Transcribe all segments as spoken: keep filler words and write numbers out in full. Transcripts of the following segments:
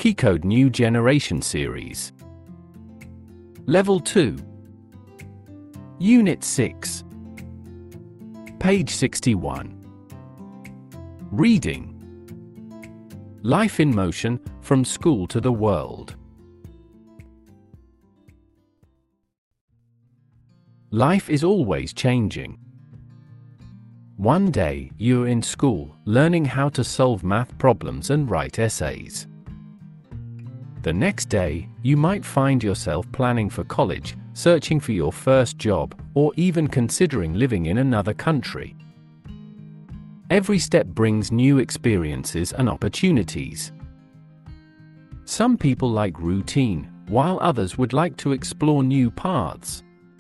Keycode New Generation Series. Level two. Unit six. Page sixty-one. Reading. Life in Motion, From School to the World. Life is always changing. One day, you're in school, learning how to solve math problems and write essays. The next day, you might find yourself planning for college, searching for your first job, or even considering living in another country. Every step brings new experiences and opportunities. Some people like routine, while others would like to explore new paths.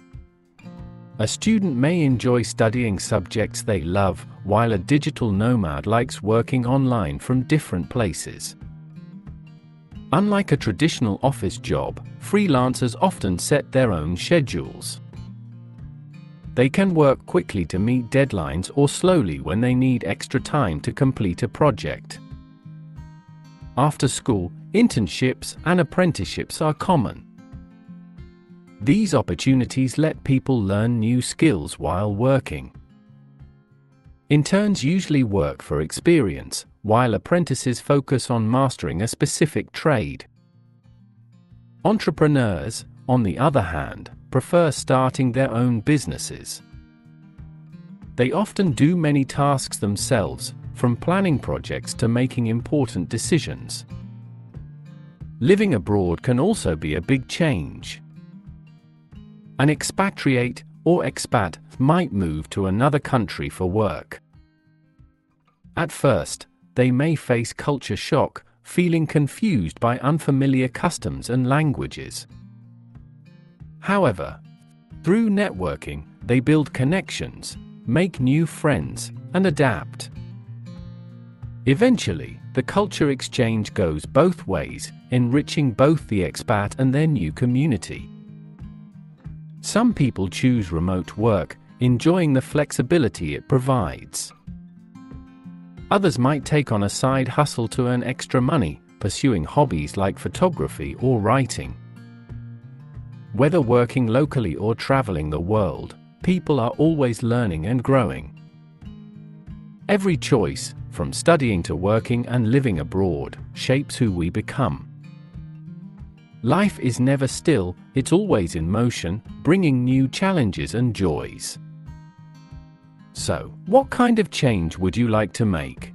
A student may enjoy studying subjects they love, while a digital nomad likes working online from different places. Unlike a traditional office job, freelancers often set their own schedules. They can work quickly to meet deadlines or slowly when they need extra time to complete a project. After school, internships and apprenticeships are common. These opportunities let people learn new skills while working. Interns usually work for experience, while apprentices focus on mastering a specific trade. Entrepreneurs, on the other hand, prefer starting their own businesses. They often do many tasks themselves, from planning projects to making important decisions. Living abroad can also be a big change. An expatriate, or expat, might move to another country for work. At first, they may face culture shock, feeling confused by unfamiliar customs and languages. However, through networking, they build connections, make new friends, and adapt. Eventually, the culture exchange goes both ways, enriching both the expat and their new community. Some people choose remote work, enjoying the flexibility it provides. Others might take on a side hustle to earn extra money, pursuing hobbies like photography or writing. Whether working locally or traveling the world, people are always learning and growing. Every choice, from studying to working and living abroad, shapes who we become. Life is never still, it's always in motion, bringing new challenges and joys. So, what kind of change would you like to make?